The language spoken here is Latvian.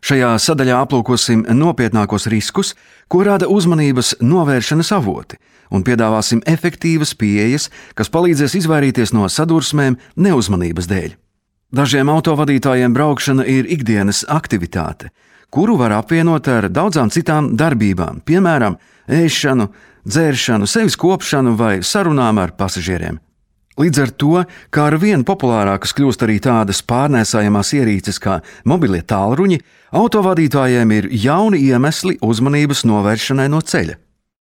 Šajā sadaļā aplūkosim nopietnākos riskus, ko rada uzmanības novēršanas avoti, un piedāvāsim efektīvas pieejas, kas palīdzēs izvairīties no sadursmēm neuzmanības dēļ. Dažiem autovadītājiem braukšana ir ikdienas aktivitāte, kuru var apvienot ar daudzām citām darbībām, piemēram, ēšanu, dzēršanu, sevis kopšanu vai sarunām ar pasažieriem. Līdz ar to, kā ar vien populārākas kļūst arī tādas pārnēsājamās ierīces kā mobilie tālruņi, autovadītājiem ir jauni iemesli uzmanības novēršanai no ceļa.